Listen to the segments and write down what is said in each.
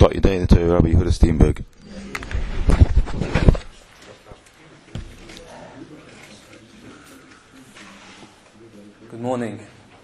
start your day in the Torah, Rabbi Yehuda Steenberg. Good morning.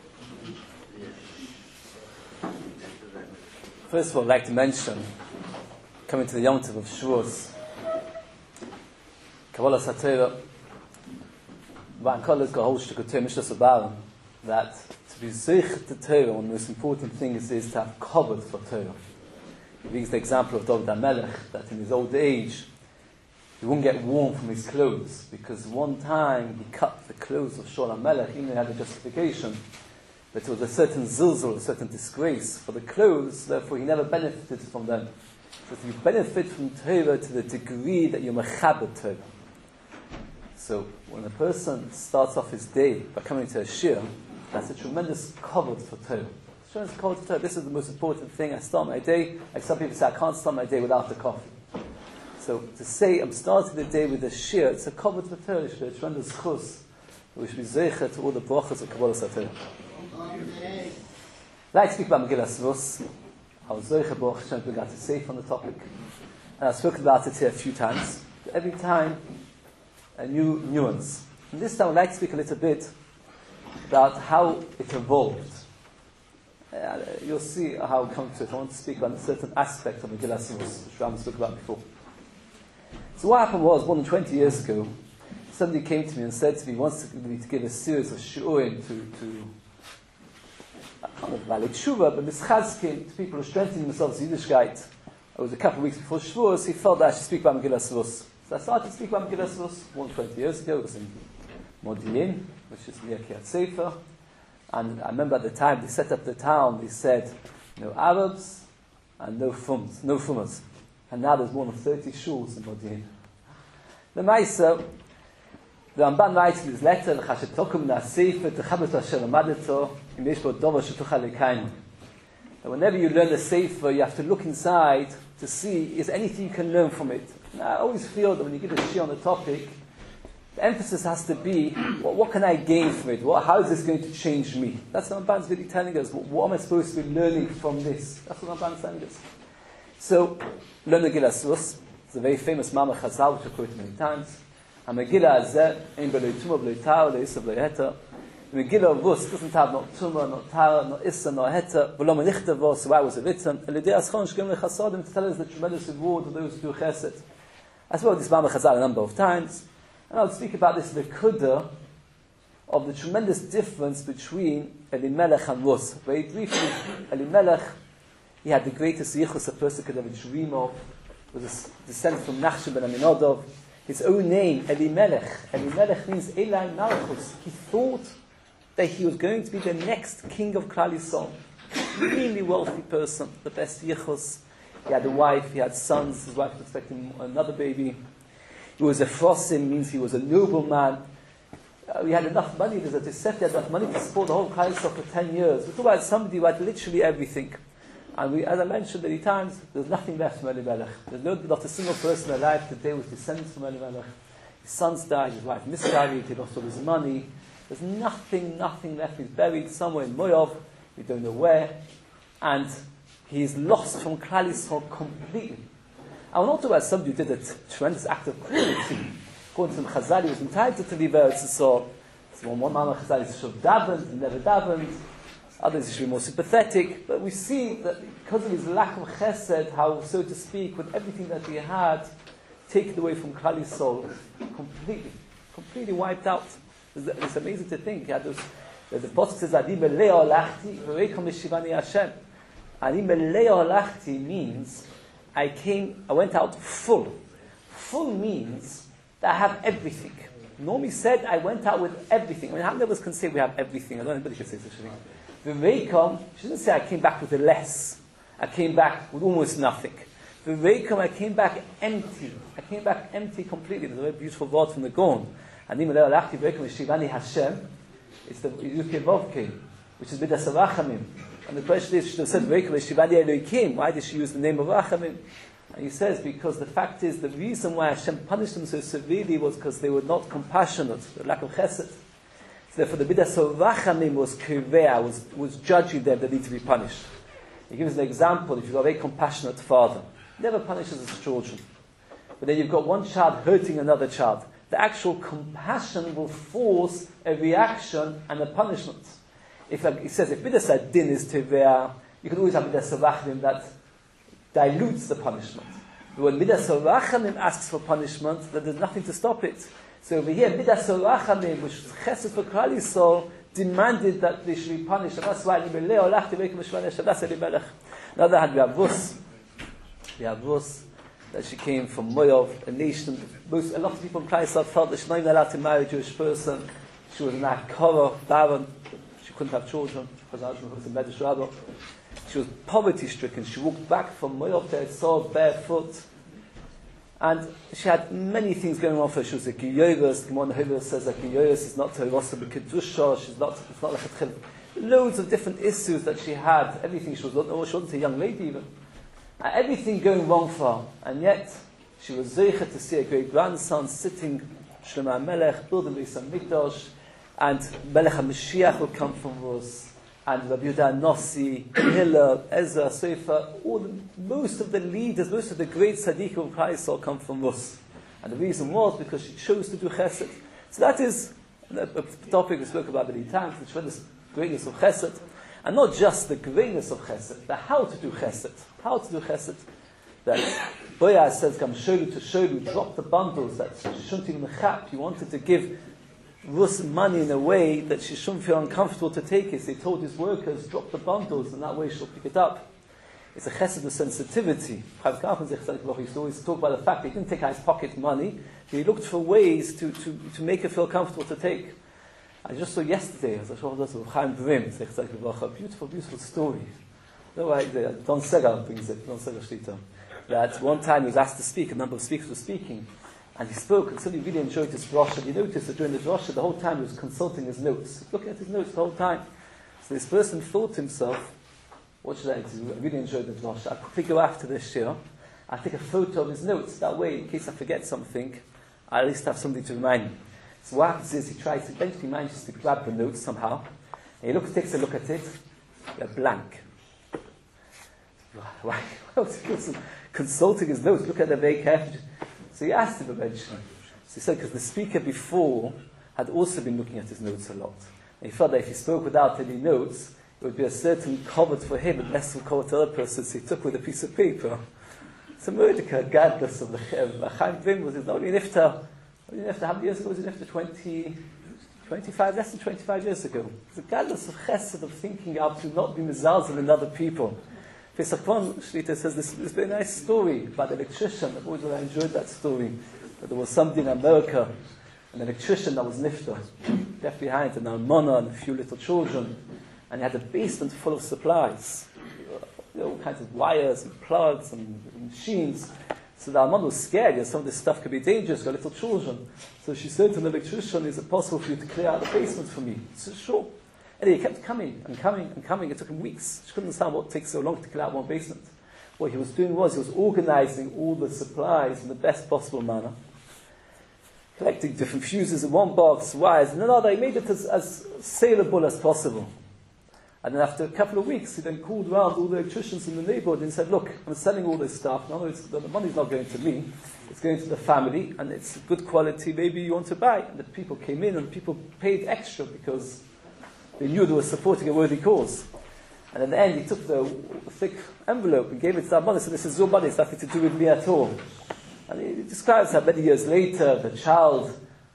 First of all, I'd like to mention, coming to the Yom Tov of Shavuos, Kabbalah Satorah, Van Kolas Gahol Shtuk Torah Mishras Abarim, that to be Zeich to Torah, one of the most important things is to have covered for Torah. He gives the example of David HaMelech, that in his old age, he wouldn't get warm from his clothes, because one time he cut the clothes of Shaul HaMelech, even though he had a justification, but there was a certain zilzal, a certain disgrace for the clothes, therefore he never benefited from them. So you benefit from Torah to the degree that you're mechaber Torah. So when a person starts off his day by coming to a shir, that's a tremendous cover for Torah. Tremendous cover for Torah. This is the most important thing. I start my day, like some people say, I can't start my day without the coffee. So to say I'm starting the day with a shir, it's a cover for Torah. It's a tremendous chus. We should be zeicher to all the brachas of Kabbalah Satorah. I'd like to speak about Megillah Shavuos. I was zeicher Baruch Hashem we got to say on the topic, and I've spoken about it here a few times. Every time, a new nuance. And this time I'd like to speak a little bit about how it evolved. You'll see how it comes to it. I want to speak about a certain aspect of Megillah Shavuos, which Ram spoke about before. So what happened was, more than 20 years ago, somebody came to me and said to me, he wants me to give a series of shiurim to kind of valid tshuva, but mischazkim, to people who are strengthening themselves in Yiddishkeit. It was a couple of weeks before Shavuos, he felt that I should speak about Megillah Shavuos. So I started to speak about Megillah Shavuos more than 20 years ago. It was in Modi'in, which is near Kiryat Sefer. And I remember at the time they set up the town, they said, no Arabs and no Fumas. And now there's more than 30 shuls in Modi'in. The Maisa, the Ramban writes in his letter, that whenever you learn the Sefer, you have to look inside to see, is anything you can learn from it. And I always feel that when you give a shir on the topic, the emphasis has to be, what can I gain from it? How is this going to change me? That's what Ramban's really telling us. What am I supposed to be learning from this? That's what Ramban's telling us. So, learn Megillah Shavuos. It's a very famous Mama Chazal, which I've quoted many times. And Megillah Azeh, Ein B'lo Tumah, B'lo Tar, B'lo Issa, B'lo Heter. Megillah Vus doesn't have not Tumah, not Tar, not Issa, not Heter. V'lo Menichta Vos, why was it written? Elidei Aschon Shkem Lechasadim, to tell us the tremendous reward of those who do Chesed. I spoke this Mama Chazal a number of times. And I'll speak about this V'kudah of the tremendous difference between Elimelech and Vus. Very briefly, Elimelech, he had the greatest yichus a person could ever dream of. It was a descent from Nachshon ben Aminadov. His own name, Elimelech. Elimelech means Elai Malchus. He thought that he was going to be the next king of Klal Yisrael. Really wealthy person, the best yichus. He had a wife, he had sons. His wife was expecting another baby. He was a frosim, means he was a nobleman. He had enough money. There's a Tosefta, he had enough money to support the whole Klal Yisrael for 10 years. We're talking about somebody who had literally everything. And we, as I mentioned many times, there's nothing left from Elimelech. There's not a single person alive today with descendants from Elimelech. His sons died, his wife miscarried, he lost all his money. There's nothing left. He's buried somewhere in Moav, we don't know where. And he's lost from Klal Yisrael completely. I want to talk about somebody who did a tremendous act of cruelty. According to Chazal, he was entitled to leave Eretz Yisrael. So one Mama Chazal should have davened, and never davened. Others he should be more sympathetic. But we see that because of his lack of chesed, how, so to speak, with everything that he had, taken away from Klal Yisrael, completely wiped out. It's amazing to think. He had those, the Pasuk says, Ani meleo halachti, v'reikom l'shivani Hashem. Ani meleo halachti means, I went out full. Full means that I have everything. Normally said, I went out with everything. I mean, how many of us can say we have everything? I don't know if anybody can say such a thing. V'reikom, she doesn't say I came back with less. I came back with almost nothing. V'reikom, I came back empty. I came back empty completely. There's a very beautiful word from the Gaon. Ani meleo halachti v'reikom l'shivani Hashem. It's the Yudke Vovke, which is Midas Rachamim. And the question is, she should have said v'reikom l'shivani Elokim. Why did she use the name of Rachamim? And he says, because the fact is, the reason why Hashem punished them so severely was because they were not compassionate, the lack of chesed. So therefore the Midas Rachamim was kirvea, was judging them, they need to be punished. He gives an example. If you've got a very compassionate father, never punishes his children. But then you've got one child hurting another child. The actual compassion will force a reaction and a punishment. If he says, if Midas Adin is Tevea, you can always have Midas Rachamim that dilutes the punishment. But when Midas Rachamim asks for punishment, then there's nothing to stop it. So over here, Midas Rachamim, which is Chesed for Klal Yisrael, demanded that they should be punished. And that's why that's Elimelech. On the other hand, we have Rus. That she came from Moav, a nation. A lot of people in Klal Yisrael felt that she was not allowed to marry a Jewish person. She was an Akara, barren. She couldn't have children because her husband was a Medrash Rabbah. She was poverty-stricken. She walked back from Moav to Etzor barefoot. And she had many things going on for her. She was a Giyoros. The Gemara Nehovah says that Giyoros is not Terosa B'Kedusha. It's not like a Tchil. Loads of different issues that she had. Everything she wasn't a young lady even. And everything going wrong for her. And yet, she was zeicha to see a great grandson sitting, Shlomo HaMelech, building Beis HaMikdash, and Melech HaMashiach will come from Rus, and Rabbi Yehuda Nossi, Hillel, Ezra, Sefer, most of the leaders, most of the great tzaddikim of Klal Yisrael come from Rus. And the reason was because she chose to do chesed. So that is a topic we spoke about many times, the tremendous greatness of chesed. And not just the greatness of chesed, the how to do chesed. How to do chesed. That Boaz says, "Come sholu to sholu, drop the bundles." That she shouldn't even chap. He wanted to give Rus money in a way that she shouldn't feel uncomfortable to take it. So he told his workers, drop the bundles, and that way she'll pick it up. It's a chesed of sensitivity. Chaim Kaufman used to always talk about the fact that he didn't take out his pocket money, but he looked for ways to make her feel comfortable to take. I just saw yesterday, as I saw Chaim Brim, a beautiful, beautiful story. Don Segal brings it, Don Segal Shlita. That one time he was asked to speak, a number of speakers were speaking, and he spoke, and suddenly really enjoyed his drasha. You noticed that during the drasha, the whole time he was consulting his notes, looking at his notes the whole time. So this person thought to himself, what should I do? I really enjoyed the drasha. I'll quickly go after this year. I'll take a photo of his notes. That way, in case I forget something, I at least have something to remind me. So what happens is he eventually manages to grab the notes somehow, and he takes a look at it, they're blank. Why? Consulting his notes, look at them very carefully. So he asked him eventually. So he said, because the speaker before had also been looking at his notes a lot. And he felt that if he spoke without any notes, it would be a certain covet for him and less of a covet to other person. So he took with a piece of paper. So Mordecai, godless of the Chaim Brim, was not only an iftar. How many years ago was it after 25, less than 25 years ago? It's a godless of chesed, of thinking out to not be mezalzel in other people. Pesachon Shlita says this very nice story about an electrician. I've always really enjoyed that story. That there was somebody in America, an electrician that was nifta, left behind an almana and a few little children, and he had a basement full of supplies. All kinds of wires and plugs and machines. So the almana was scared, some of this stuff could be dangerous for little children. So she said to the electrician, is it possible for you to clear out the basement for me? He said, sure. And he kept coming and coming and coming. It took him weeks. She couldn't understand what takes so long to clear out one basement. What he was doing was, he was organizing all the supplies in the best possible manner. Collecting different fuses in one box, wires in another. He made it as saleable as possible. And then after a couple of weeks, he then called around all the electricians in the neighborhood and said, look, I'm selling all this stuff. No, the money's not going to me. It's going to the family, and it's good quality. Maybe you want to buy. And the people came in, and people paid extra because they knew they were supporting a worthy cause. And in the end, he took the thick envelope and gave it to that mother. So this is your money. It's nothing to do with me at all. And he describes how many years later, the child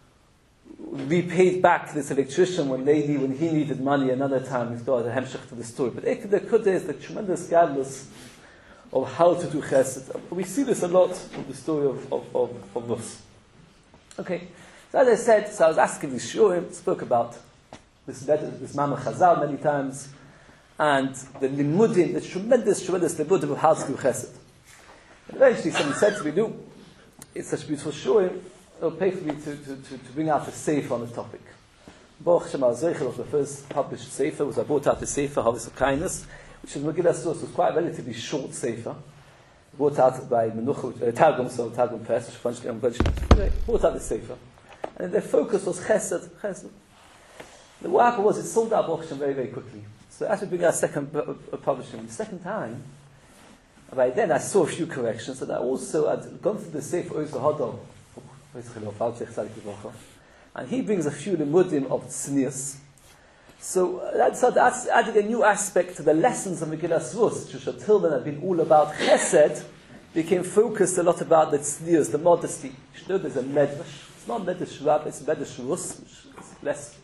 repaid back to this electrician when he needed money another time. He's got a hemshech to the story. But the kudah is the tremendous gadlus of how to do chesed. We see this a lot from the story of Rus. Okay, so as I said, I was asking the shurim, spoke about this Mama Chazal many times, and the limudim, the tremendous limudim of how to do chesed. And eventually someone said to me, no, it's such a beautiful shurim, it'll pay for me to bring out a sefer on the topic. Baruch Hashem al-Zeichel was the first published sefer, I brought out the sefer, Harvest of Kindness, which is Megillah source, was quite a relatively short sefer, brought out by Targum Press, brought out the sefer. And their focus was chesed. What happened was it sold out Baruch Hashem very, very quickly. So as we bring our second publishing, the second time, by then I saw a few corrections, and I also had gone through the Sefer Oz Hodol, and he brings a few limudim of tznius. So that's adding a new aspect to the lessons of Megillas Rus, which until then had been all about chesed, became focused a lot about the tznius, the modesty. You know, there's a medrash. It's not medrash rab, it's medrash Rus, which is less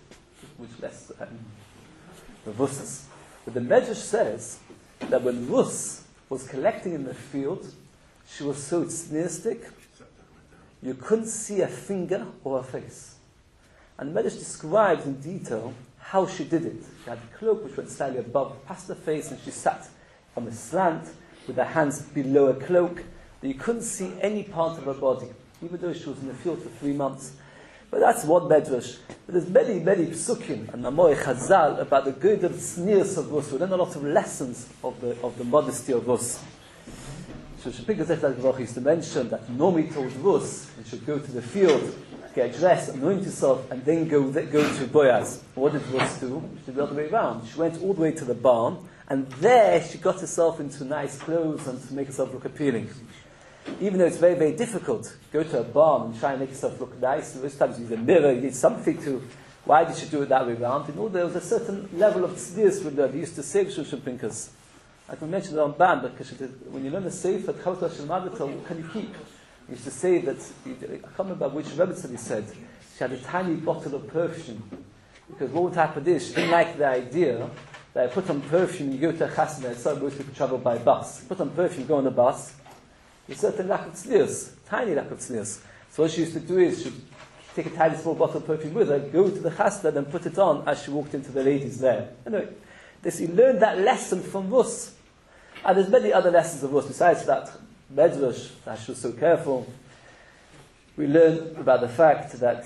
Rus. But the medrash says that when Rus was collecting in the field, she was so tzniustic, you couldn't see a finger or a face. And the Medrash describes in detail how she did it. She had a cloak which went slightly above, past her face, and she sat on a slant with her hands below a cloak, that you couldn't see any part of her body, even though she was in the field for 3 months. But that's one Medrash. But there's many, many psukim and Amorei Chazal about the good of tznius of Rus. We learn a lot of lessons of the modesty of Rus. So Shapik Zech used to mention that Nomi told Rus he should go to the field, get dressed, anoint himself, and then go to Boaz. What did Rus do? She did the other way around. She went all the way to the barn, and there she got herself into nice clothes and to make herself look appealing. Even though it's very, very difficult, go to a barn and try and make yourself look nice. Most times you need a mirror, you need something to... Why did she do it that way around? You know, there was a certain level of tznius with her. They used to say Shulchan Pinkas. I can mention the Ramban, because when you learn the Sefer, what can you keep? He used to say that, I can't remember which Rebbe he said, she had a tiny bottle of perfume. Because what would happen is, she didn't like the idea that I put on perfume, you go to a chasna, and so most people travel by bus. Put on perfume, go on the bus. There's a certain lack of tznius, tiny lack of tznius. So what she used to do is, she'd take a tiny small bottle of perfume with her, go to the chasna, then put it on as she walked into the ladies there. Anyway, he learned that lesson from Rus. And there's many other lessons of Rus besides that Medrash, that she was so careful. We learn about the fact that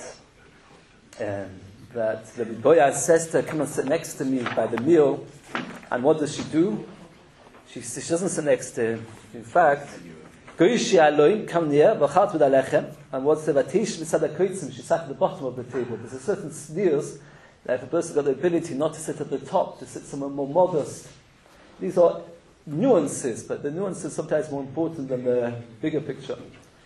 the Boaz says to her, come and sit next to me by the meal. And what does she do? She doesn't sit next to him. In fact, Goishi Aloim, come near, Bachat with Alechem. And what's the Vatish Mitzad HaKoitzim? She sat at the bottom of the table. There's a certain sneers that if a person got the ability not to sit at the top, to sit somewhere more modest. These are nuances, but the nuances sometimes more important than the bigger picture.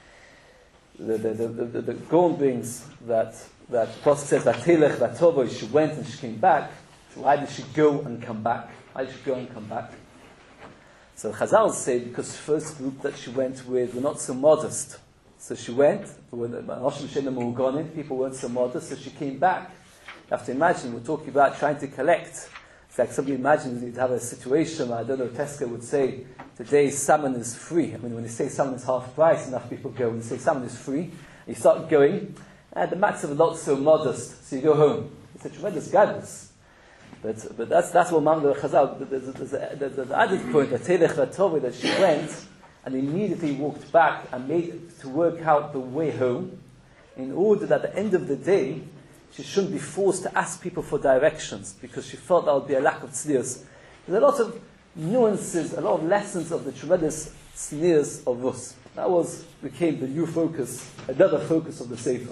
The Gaon brings that the Apostle says that Telech Vatovo, she went and she came back. So why did she go and come back? Why did she go and come back? So Chazal say because the first group that she went with were not so modest. So she went, people weren't so modest, so she came back. You have to imagine, we're talking about trying to collect. It's like somebody imagines you'd have a situation, I don't know, Tesco would say, today salmon is free. I mean, when they say salmon is half price, enough people go. When they say salmon is free, and you start going, and the matzah is not so modest, so you go home. It's a tremendous guidance. But that's what Mamad Chazal, there's an added point, that she went, and immediately walked back and made to work out the way home, in order that at the end of the day, she shouldn't be forced to ask people for directions, because she felt that would be a lack of tznius. There's a lot of nuances, a lot of lessons of the tremendous tznius of Rus. That became the new focus, another focus of the Sefer.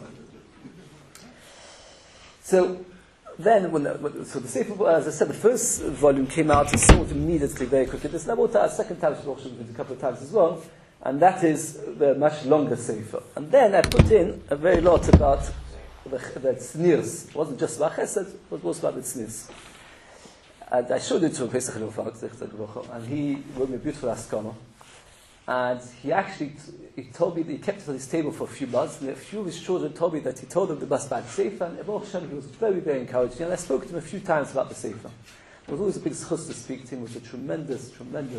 So then, so the Sefer, as I said, the first volume came out and sold immediately, very quickly. This Nabota, second time, she's also a couple of times as well, and that is the much longer Sefer. And then I put in a very lot about the tznius. It wasn't just about chesed, it was also about the tznius. And I showed it to Pesach Elufak, and he wrote me a beautiful Askana. And he told me that he kept it on his table for a few months, and a few of his children told me that he told them the must bad Sefer, and Baruch Hashem, he was very, very encouraging. And I spoke to him a few times about the Sefer. It was always a big schus to speak to him. It was a tremendous,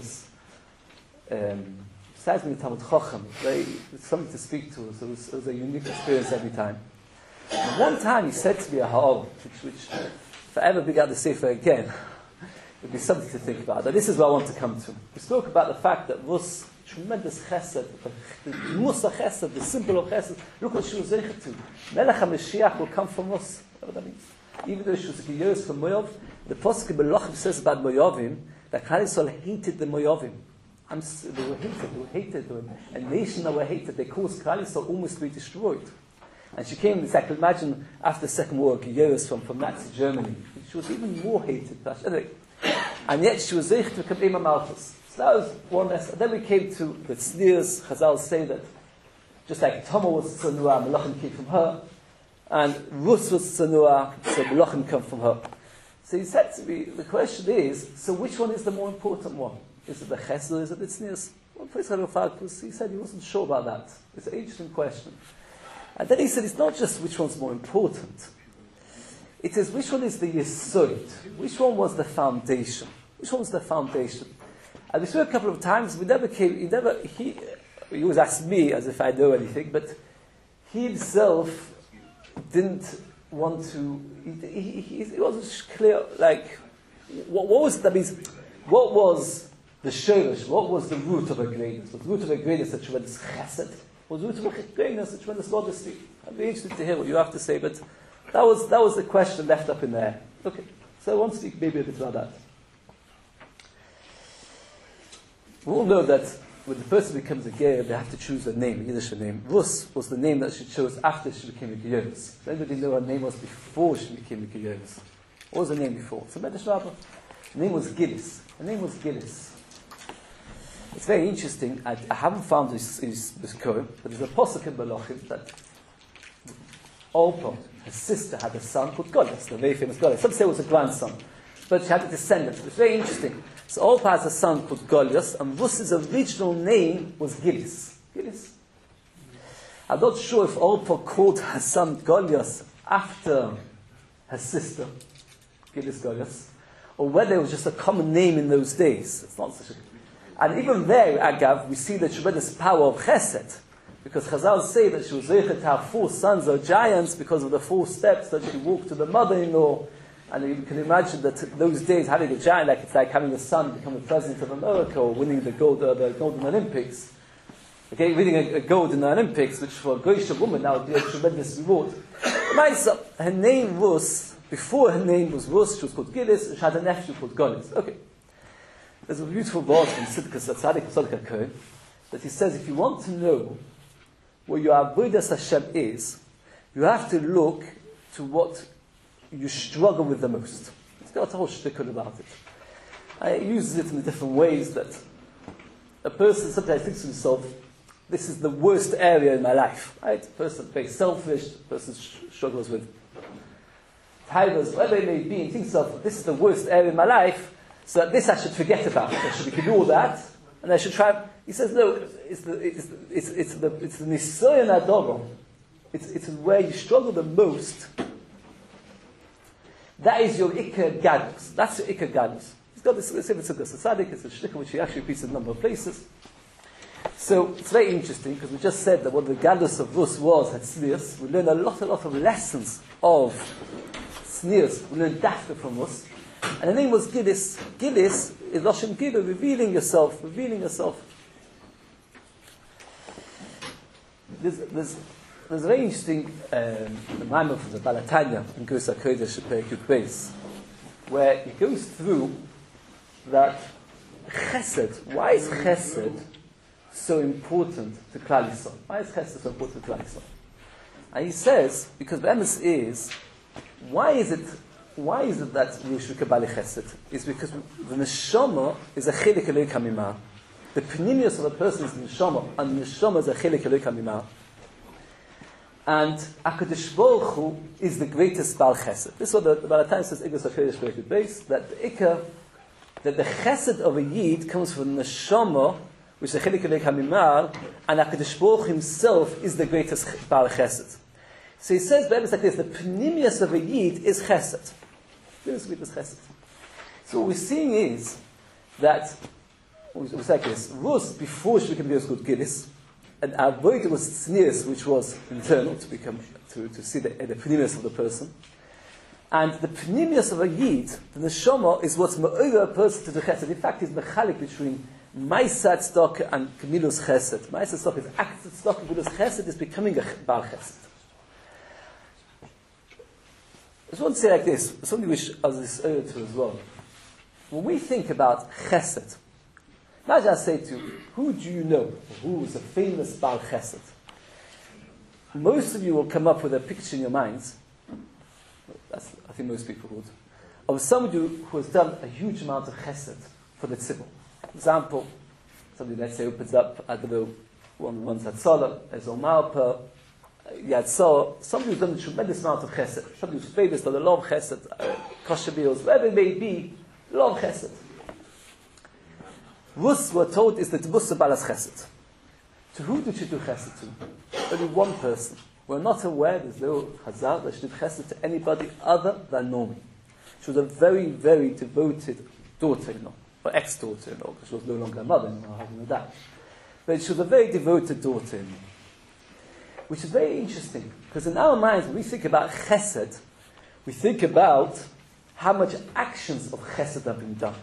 besides being a Talmud Chacham, something to speak to. So it was a unique experience every time. And one time he said to me a ha'or, which if I ever began the Sefer again, it would be something to think about. And this is what I want to come to. We spoke about the fact that Rus, tremendous chesed, the musa chesed, the symbol of chesed. Look what she was zeichet to. Melech HaMashiach will come from Rus. What that means? Even though she was a years from Moav, the Pasuk in Melachim says about Moavim that Klal Yisrael hated the Moavim. They were hated. They were a nation that were hated. They caused Klal Yisrael almost to be destroyed. And she came, I can imagine, after the Second War, years from Nazi Germany. She was even more hated. Anyway, and yet she was zeich to become Ema Malchus. So that was one lesson. And then we came to the tznius. Chazal say that just like Tamar was tzanua, Melachim came from her, and Rus was tzanua, so Melachim come from her. So he said to me, the question is, so which one is the more important one? Is it the chesed or is it the tznius? One place he said he wasn't sure about that. It's an interesting question. And then he said it's not just which one's more important. It is which one is the yesod, which one was the foundation, which one was the foundation. And we spoke a couple of times, he always asked me as if I know anything, but he himself didn't want to, he wasn't clear, like, what was, that means, what was the shorish, what was the root of a greatness? Was the root of a greatness a tremendous chesed? Was the root of a greatness a tremendous modesty? I'd be interested to hear what you have to say, but that was the question left up in there. Okay, so I want to speak maybe a bit about that. We all know that when the person becomes a ger, they have to choose a name, a Yiddish name. Rus was the name that she chose after she became a geyeris. Does anybody know her name was before she became a geyeris? What was her name before? So Medrash Rabbah. Her name was Gillis. Her name was Gillis. It's very interesting. I haven't found this Kohen, but there's a posuk in Malachim that Orpah, her sister, had a son called Goliath, the very famous Goliath. Some say it was a grandson, but she had a descendant. It's very interesting. So Orpah has a son called Goliath, and Rus's original name was Gillis. Gillis. I'm not sure if Orpah called her son Goliath after her sister, Gillis Goliath, or whether it was just a common name in those days. It's not such a... And even there, Agav, we see the tremendous power of Chesed, because Chazal say that she was zeichet to have 4 sons or giants because of the 4 steps that she walked to the mother-in-law. And you can imagine that those days having a giant, like it's like having a son become the president of America or winning the Golden Olympics. Okay, winning a gold in the Olympics, which for a Goyish woman now would be a tremendous reward. Her name was, before her name was Rus, she was called Gillis, and she had a nephew called Goliath. Okay. There's a beautiful verse from Tzidkas Tzaddik Kohen that he says, if you want to know where your avodas Hashem is, you have to look to what you struggle with the most. It's got a whole shtickle about it. I use it in different ways that a person sometimes thinks to himself, this is the worst area in my life. Right? A person is very selfish, a person struggles with tigers, whatever it may be, and thinks of, this is the worst area in my life, so that this I should forget about. I should ignore that, and I should try. He says, no, it's the nisayon adoro. It's where you struggle the most. That is your ikar gadlus. That's your ikar gadlus. He's got this Tzidkas Tzaddik. It's a shtickle which he actually repeats in a number of places. So it's very interesting because we just said that what the gadlus of Rus was at tznius. We learn a lot of lessons of tznius. We learn dafka from Rus. And the name was Gillis. Gillis is Lashon Gilu, revealing yourself. There's a very interesting Maimon from the Baal HaTanya in Gursa Kodesh Perikut Beis, where he goes through that Chesed. Why is Chesed so important to Klal Yisrael? Why is Chesed so important to Klal Yisrael? And he says, because the emes is, why is it that we should kabali Chesed? It's because the neshama is a chilek Eloi kamimah. The pnimius of a person is the neshama, and the neshama is a chilek Eloi kamimah. And HaKadosh Baruch Hu is the greatest Baal Chesed. This is what the Baal HaTanya says, Igros HaKodesh Perikut Beis, that the Chesed of a Yid comes from the neshama, which is the chilek Eloi kamimah, and HaKadosh Baruch Hu himself is the greatest Baal Chesed. So he says, like this, the pnimius of a Yid is Chesed. So what we're seeing is that, it's like this, Rus, before she became called Gillis, and Avodah was tznius, which was internal, to see the pnimius of the person. And the pnimius of a Yid, the neshama, is what's ma'over a person to do Chesed. In fact, it's mechalik between Ma'aseh Tzedakah and Gemilus Chesed. Ma'aseh Tzedakah is active Tzedakah, Gemilus Chesed is becoming a Baal Chesed. I just want to say like this, something which I was this earlier to as well. When we think about Chesed, imagine I say to you, who do you know who is a famous Baal Chesed? Most of you will come up with a picture in your minds. I think most people would. of somebody who has done a huge amount of chesed for the tzibur. For example, somebody, let's say, opens up, I don't know, one's Hatzalah, there's Omarpa, Yatzor, somebody who's done a tremendous amount of chesed, somebody who's famous for the law of chesed, kosher meals, whatever it may be, law of chesed. Rus, we're told, is the Tibus of Balas Chesed. To who did she do chesed to? Only one person. We're not aware, there's no Chazal, that she did chesed to anybody other than Naomi. She was a very, very devoted daughter-in-law, or ex-daughter-in-law, because she was no longer a mother-in-law, having that. But she was a very devoted daughter-in-law. Which is very interesting, because in our minds, when we think about chesed, we think about how much actions of chesed have been done.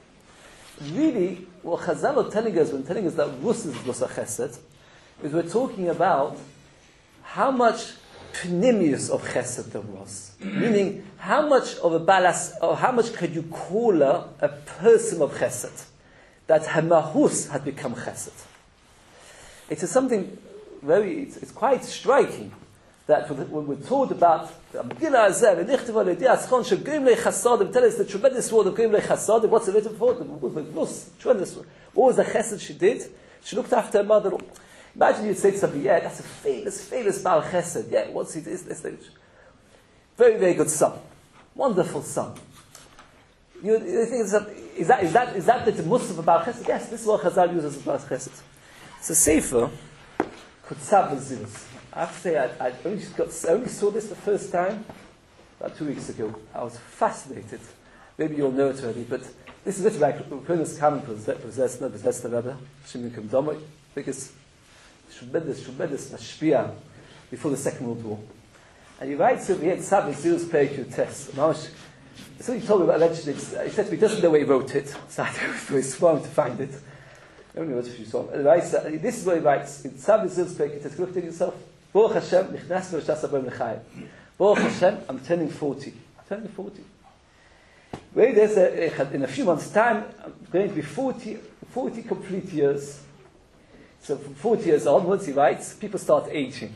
Really, what Chazal are telling us, when telling us that Rus is Rus HaChesed, is we're talking about how much pnimius of chesed there was. Meaning, how much of a balas, or how much could you call her a person of chesed? That her mahus had become chesed. It is something very, it's quite striking that when we're told about the Megillah Azeh, and Nichtav Al-Yedei Aschon, Shegrim Le'Chasadim, tell us the tremendous word of Grim Le'Chasadim, what's the written for? The Rus, tremendous word. What was the chesed she did? She looked after her mother. Imagine you'd say to somebody, yeah, that's a famous Baal Chesed. Yeah, what's he this stage? Very, very good son. Wonderful son. You think is that the Musaf of Baal Chesed? Yes, this is what Chazal uses as Baal Chesed. It's a sefer called Tzav V'Zilus. I have to say, I only saw this the first time about 2 weeks ago. I was fascinated. Maybe you'll know it already, but this is written by Kunis Kamen Possessor Rebbe, Shimon Kumdomo, biggest tremendous mashpia before the Second World War. And he writes over here, Tzav V'Zilus Perikut Test. So he told me about eventually, he said to me, he doesn't know where he wrote it, so I was very smart to find it. I only wrote a few songs. This is what he writes, in Tzav V'Zilus Perikut Test. Look at yourself. Baruch Hashem, Nichnasnu Shas Abayim L'Chaim. Baruch Hashem, I'm turning 40. Turning 40. Well, in a few months' time, I'm going to be 40 complete years. So from 40 years onwards, he writes, people start aging.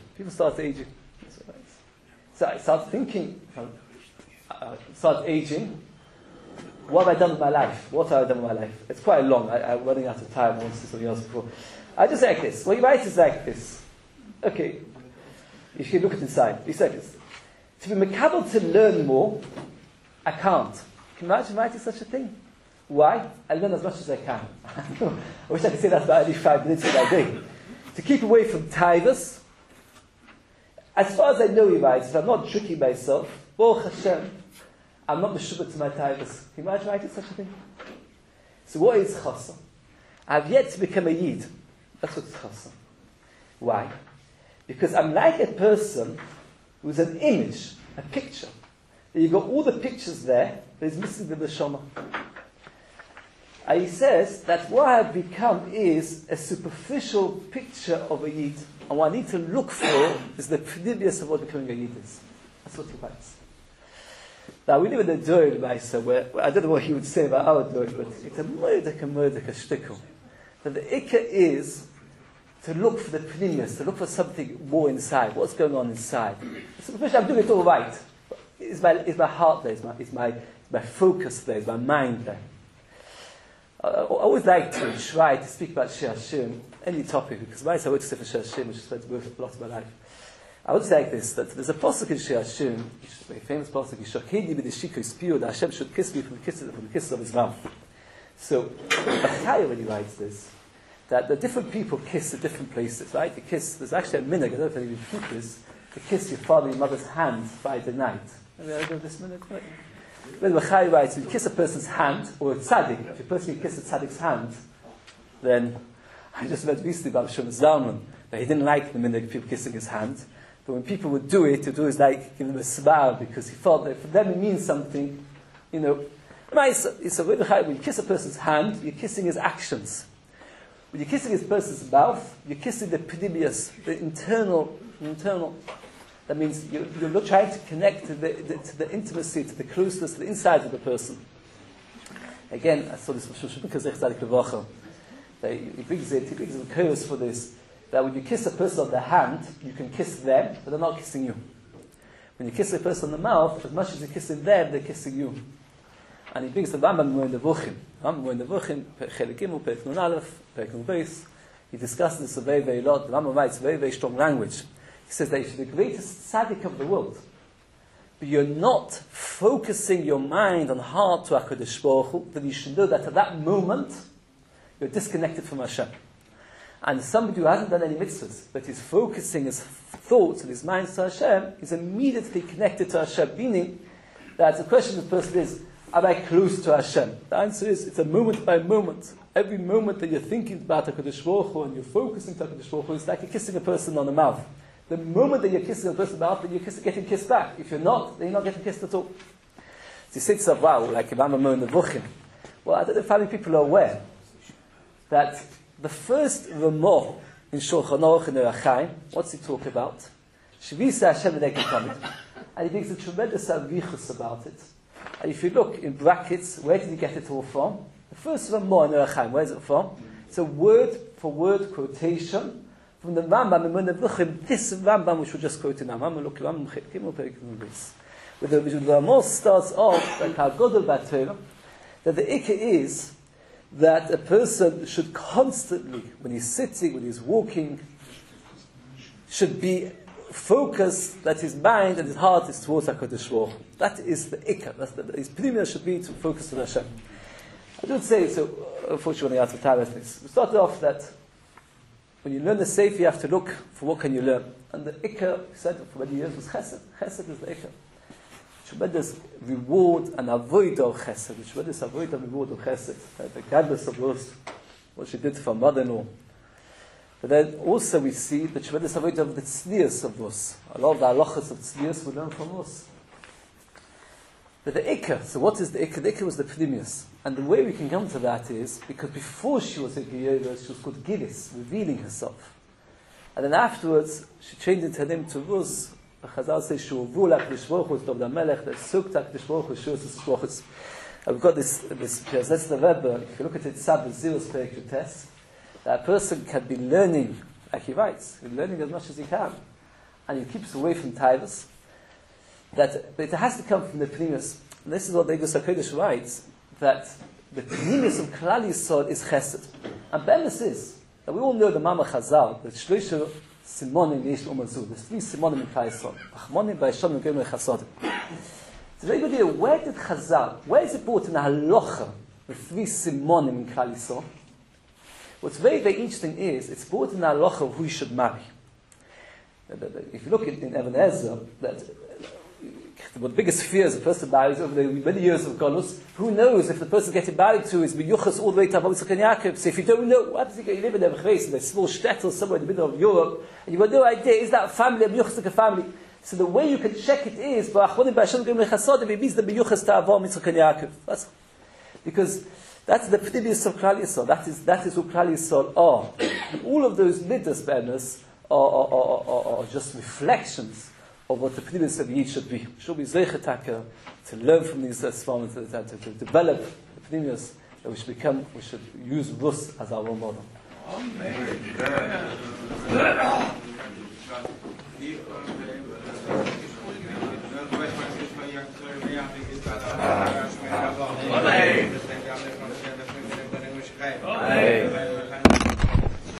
So I start thinking, start aging, what have I done with my life? It's quite long. I'm running out of time. I want to say something else before. I just like this. What he writes is like this. Okay. You should look at inside. He said this. To be makabel to learn more, I can't. Can you imagine writing such a thing? Why? I learn as much as I can. I wish I could say that about only 5 minutes of my day. To keep away from tivus. As far as I know, he writes, if I'm not tricking myself, Baruch Hashem, I'm not meshubah to my tivus. Can you imagine writing such a thing? So what is chassan? I have yet to become a yid. That's what's chassan. Why? Because I'm like a person who's an image, a picture. You've got all the pictures there, but he's missing the neshama. And he says that what I've become is a superficial picture of a yid. And what I need to look for is the pnimius of what becoming a yid is. That's what he writes. Now we live in a Doid Maisa where I don't know what he would say about our Doid, but it's a murdeka shtickle. That the ikka is to look for the pnimius, to look for something more inside. What's going on inside? Superficially, I'm doing it all right. Is my heart there? Is my focus there? Is my mind there? I always like to try to speak about Shir Hashem, any topic, because I work for Shir Hashem, which is worth a lot of my life. I would say like this, that there's a pasuk in Shir Hashem, which is a very famous pasuk, Yishakeni b'deshiko yispiu, that Hashem should kiss me from the kisses of his mouth. So, Bachaya when he writes this, that the different people kiss at different places, right? They kiss, there's actually a minhag, I don't know if any of you keep this, to kiss your father and your mother's hand by the night. Maybe I go this minute, right? When Bachai writes, if you kiss a person's hand, or a tzaddik, if a person can kiss a tzaddik's hand, then, I just read recently about Shlomo Zalman, that he didn't like the minhag of people kissing his hand, but when people would do it like give them a smile, because he felt that for them it means something, you know. So when you kiss a person's hand, you're kissing his actions. When you're kissing his person's mouth, you're kissing the pnimius, the internal. That means you're not trying to connect to the intimacy, to the closeness, to the inside of the person. Again, I saw this from Shlomo Zalman Levacha. He brings a curse for this, that when you kiss a person on the hand, you can kiss them, but they're not kissing you. When you kiss a person on the mouth, as much as you're kissing them, they're kissing you. And he brings the Rambam in the Nevuchim. Rambam in the Nevuchim, Chelik Gimel, Perek Nun Aleph, Perek Nun Beis. He discusses this very, very lot. The Rambam writes very, very strong language. He says that if you're the greatest tzaddik of the world, but you're not focusing your mind and heart to HaKadosh Baruch Hu, then you should know that at that moment, you're disconnected from Hashem. And somebody who hasn't done any mitzvahs, but is focusing his thoughts and his mind to Hashem, is immediately connected to Hashem, meaning that the question of the person is, am I close to Hashem? The answer is, it's a moment by moment. Every moment that you're thinking about HaKadosh Baruch Hu and you're focusing to HaKadosh Baruch Hu, it's like you're kissing a person on the mouth. The moment that you're kissing a person on the mouth, then you're getting kissed back. If you're not, then you're not getting kissed at all. So you say to yourself, wow, like if I'm a Moen Nevuchim. Well, I don't know if how many people are aware that the first Ramah in Shulchan Aruch in Orach Chaim, what's he talk about? Shvisa Hashem v'neged tamid. And he makes a tremendous avichus about it. And if you look in brackets, where did he get it all from? The first Ramah in Orach Chaim, where is it from? It's a word-for-word quotation from the Rambam in Moen Nevuchim, this Rambam which we're just quoting now. Where the Ramah starts off, like HaGodol B'Torah, that the Ikka is that a person should constantly, when he's sitting, when he's walking, should be focused that his mind and his heart is towards HaKadosh Baruch Hu. That is the Ikka. His primary should be to focus on Hashem. I don't say so, unfortunately, out of time with this. We started off that when you learn the Sefer, you have to look for what can you learn. And the Ikka, we said for many years, was Chesed. Chesed is the Ikka. Tremendous reward and avoid of chesed. The tremendous avoid and reward of chesed. The kindness of Rus, what she did for her mother-in-law. But then also we see the tremendous avoid of the tznius of Rus. A lot of the halachas of tznius we learn from Rus. But the ikka, so what is the ikka? The ikka was the pnimius. And the way we can come to that is, because before she was a Geyeva, she was called Gillis, revealing herself. And then afterwards, she changed into her name to Rus. Chazal says, "Shuvu l'Hakadosh Baruch Hu Tov Melech." The Suk Hakadosh Baruch Hu Shus Shlochus. We've got this Piazetz the Rebbe. If you look at it, Tzav Zeros Perek Test, that person can be learning, like he writes, learning as much as he can, and he keeps away from Taivas. But it has to come from the Pnimis. And this is what the Eidos HaKodesh writes, that the Pnimis of Klal Yisod is Chesed. And Bemis is that we all know the Mama Chazal, that Shloisha Simonim Yesh Umazu. There's 3 Simonim in Klal Yisod. Achmonim, Ba'eshon, and Gemel Chasodim. It's a very good idea. Where did Chazal, where is it brought in the Halacha, the 3 Simonim in Klal Yisod? What's very, very interesting is, it's brought in the Halacha of who you should marry. If you look in Even Ezra, that the biggest fear is a person marries over the many years of Golus. Who knows if the person getting married to is B'Yuchas all the way to Avraham Yitzchak and Yaakov? So if you don't know, what happens if you live in a small shtetl somewhere in the middle of Europe, and you've got no idea, is that family a B'Yuchas like a family? So the way you can check it is, B'Achronim B'Hashem Gemei Chasodim, it means the B'Yuchas to Avraham Yitzchak and Yaakov. That's because that's the P'tibiyus of Klal Yisod. That is who Klal Yisod are. And all of those midas banners are just reflections of what the P'tibiyus of Yid should be. Should be Zeichetaka to learn from these Sfarim, to develop the P'tibiyus, that we should use Rus as our role model. Amen.